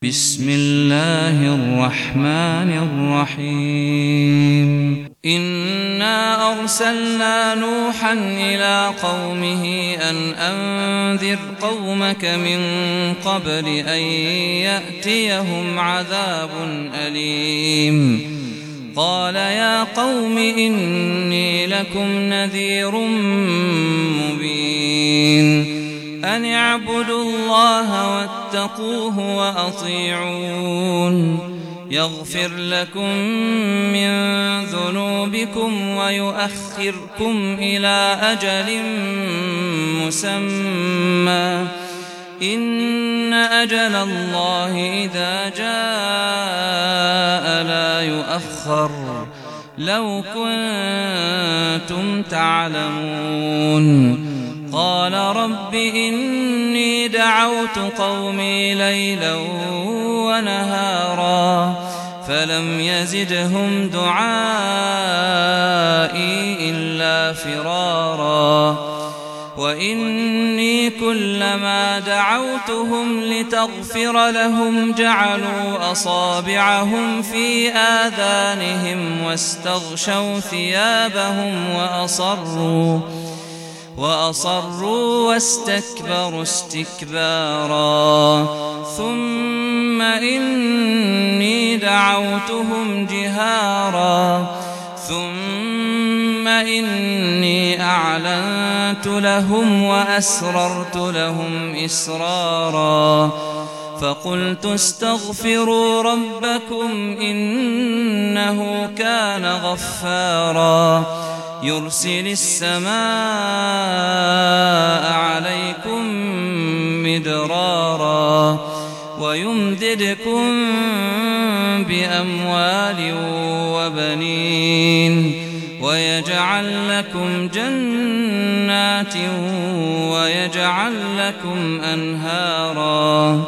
بسم الله الرحمن الرحيم إنا أرسلنا نوحا إلى قومه أن أنذر قومك من قبل أن يأتيهم عذاب أليم قال يا قوم إني لكم نذير مبين أن اعبدوا الله واتقوه وأطيعون يغفر لكم من ذنوبكم ويؤخركم إلى أجل مسمى إن أجل الله إذا جاء لا يؤخر لو كنتم تعلمون قال رب إني دعوت قومي ليلا ونهارا فلم يزدهم دعائي إلا فرارا وإني كلما دعوتهم لتغفر لهم جعلوا أصابعهم في آذانهم واستغشوا ثيابهم وأصروا واستكبروا استكبارا ثم إني دعوتهم جهارا ثم إني أعلنت لهم وأسررت لهم إسرارا فقلت استغفروا ربكم إنه كان غفارا يرسل السماء عليكم مدرارا ويمددكم بأموال وبنين ويجعل لكم جنات ويجعل لكم أنهارا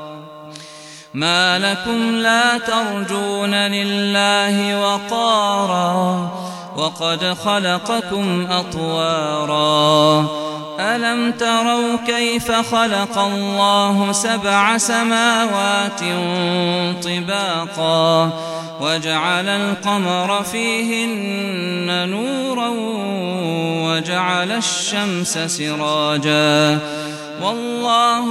ما لكم لا ترجون لله وقارا وقد خلقكم أطوارا ألم تروا كيف خلق الله 7 سماوات طباقا وجعل القمر فيهن نورا وجعل الشمس سراجا والله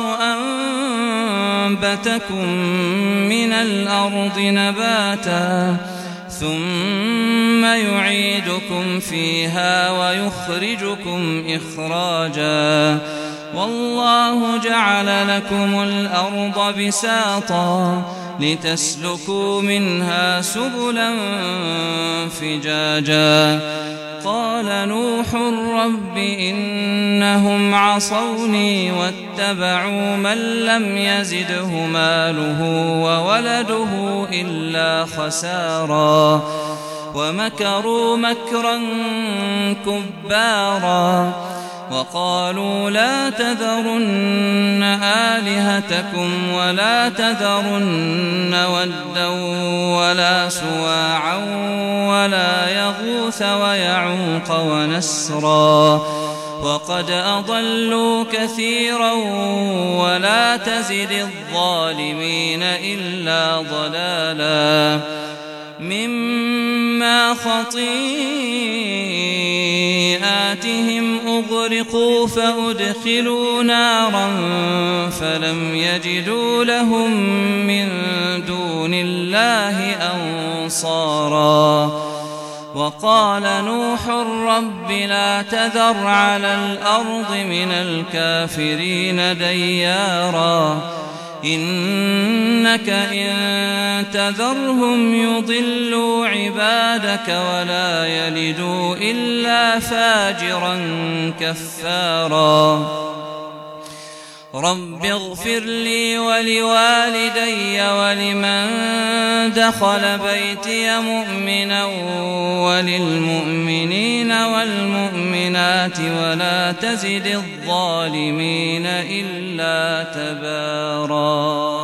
أنبتكم من الأرض نباتا ثم يعيدكم فيها ويخرجكم إخراجا والله جعل لكم الأرض بساطا لتسلكوا منها سبلا فجاجا قال نوح رب إنهم عصوني واتبعوا من لم يزده ماله وولده إلا خسارا ومكروا مكرا كبارا وقالوا لا تذرن آلهتكم ولا تذرن ودا ولا سواعا ولا يغوث ويعوق ونسرا وقد أضلوا كثيرا ولا تزد الظالمين إلا ضلالا مما خطيئاتهم أغرقوا فأدخلوا نارا فلم يجدوا لهم من دون الله أنصارا وقال نوح رب لا تذر على الأرض من الكافرين ديارا إنك إن تذرهم يضلوا عبادك ولا يلدوا إلا فاجرا كفارا رب اغفر لي ولوالدي ولمن دخل بيتي مؤمنا وللمؤمنين والمؤمنات ولا تزد الظالمين إلا تبارا.